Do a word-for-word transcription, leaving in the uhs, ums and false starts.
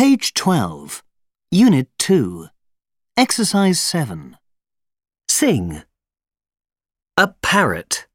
Page twelve, Unit two, Exercise seven. Sing. A parrot.